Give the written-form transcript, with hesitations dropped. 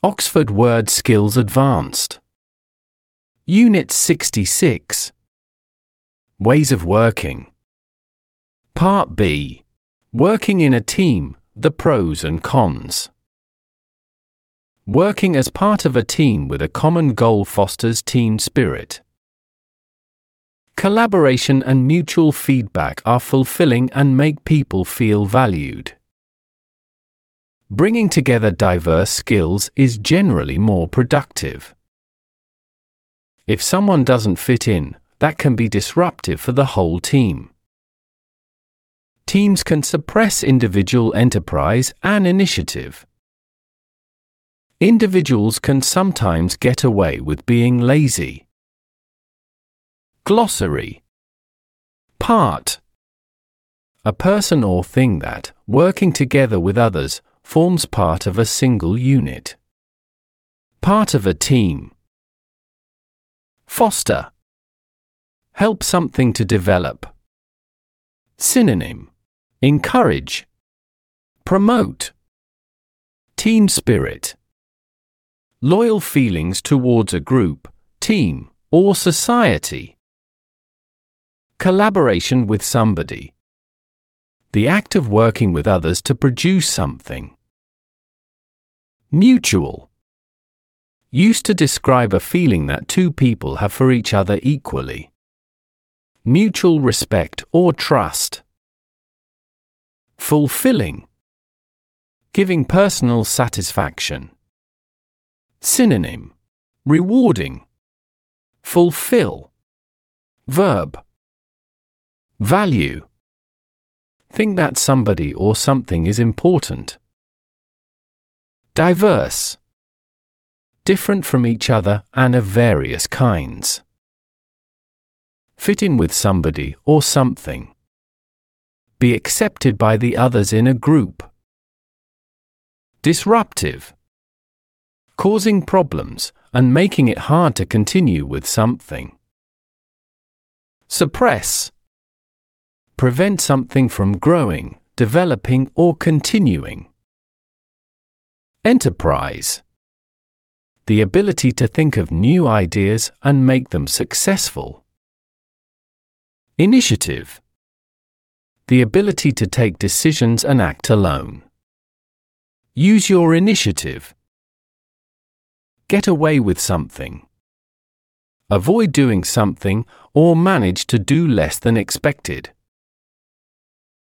Oxford Word Skills Advanced. Unit 66. Ways of working. Part B. Working in a team, the pros and cons. Working as part of a team with a common goal fosters team spirit. Collaboration and mutual feedback are fulfilling and make people feel valued. Bringing together diverse skills is generally more productive. If someone doesn't fit in, that can be disruptive for the whole team. Teams can suppress individual enterprise and initiative. Individuals can sometimes get away with being lazy. Glossary. Part. A person or thing that, working together with others, forms part of a single unit. Part of a team. Foster. Help something to develop. Synonym. Encourage. Promote. Team spirit. Loyal feelings towards a group, team, or society. Collaboration with somebody. The act of working with others to produce something. Mutual. Used to describe a feeling that two people have for each other equally. Mutual respect or trust. Fulfilling. Giving personal satisfaction. Synonym. Rewarding. Fulfill. Verb. Value. Think that somebody or something is important. Diverse. Different from each other and of various kinds. Fit in with somebody or something. Be accepted by the others in a group. Disruptive. Causing problems and making it hard to continue with something. Suppress. Prevent something from growing, developing, or continuing. Enterprise. The ability to think of new ideas and make them successful. Initiative. The ability to take decisions and act alone. Use your initiative. Get away with something. Avoid doing something or manage to do less than expected.